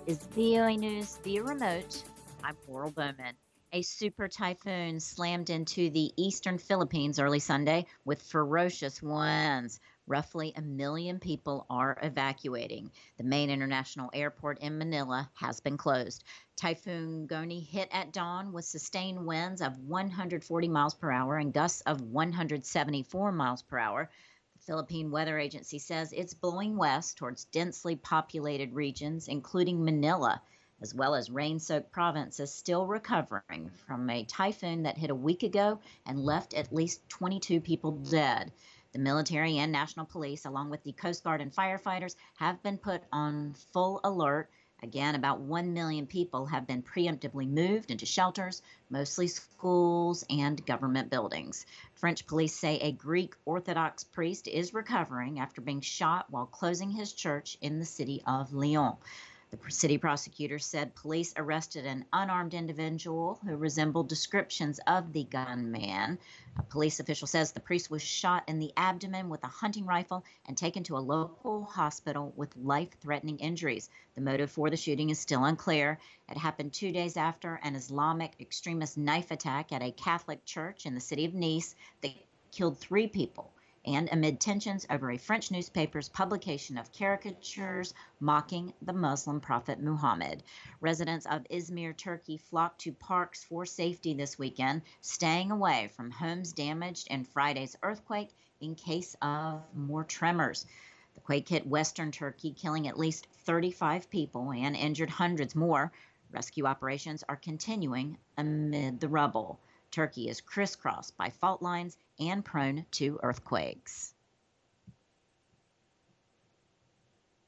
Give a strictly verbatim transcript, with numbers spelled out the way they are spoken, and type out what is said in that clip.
is V O A News via remote. I'm Laurel Bowman. A super typhoon slammed into the eastern Philippines early Sunday with ferocious winds. Roughly a million people are evacuating. The main international airport in Manila has been closed. Typhoon Goni hit at dawn with sustained winds of one hundred forty miles per hour and gusts of one hundred seventy-four miles per hour. The Philippine Weather Agency says it's blowing west towards densely populated regions, including Manila, as well as rain soaked provinces still recovering from a typhoon that hit a week ago and left at least twenty-two people dead. The military and national police, along with the Coast Guard and firefighters, have been put on full alert. Again, about one million people have been preemptively moved into shelters, mostly schools and government buildings. French police say a Greek Orthodox priest is recovering after being shot while closing his church in the city of Lyon. The city prosecutor said police arrested an unarmed individual who resembled descriptions of the gunman. A police official says the priest was shot in the abdomen with a hunting rifle and taken to a local hospital with life-threatening injuries. The motive for the shooting is still unclear. It happened two days after an Islamic extremist knife attack at a Catholic church in the city of Nice that killed three people, and amid tensions over a French newspaper's publication of caricatures mocking the Muslim prophet Muhammad. Residents of Izmir, Turkey, flocked to parks for safety this weekend, staying away from homes damaged in Friday's earthquake in case of more tremors. The quake hit western Turkey, killing at least thirty-five people and injured hundreds more. Rescue operations are continuing amid the rubble. Turkey is crisscrossed by fault lines and prone to earthquakes.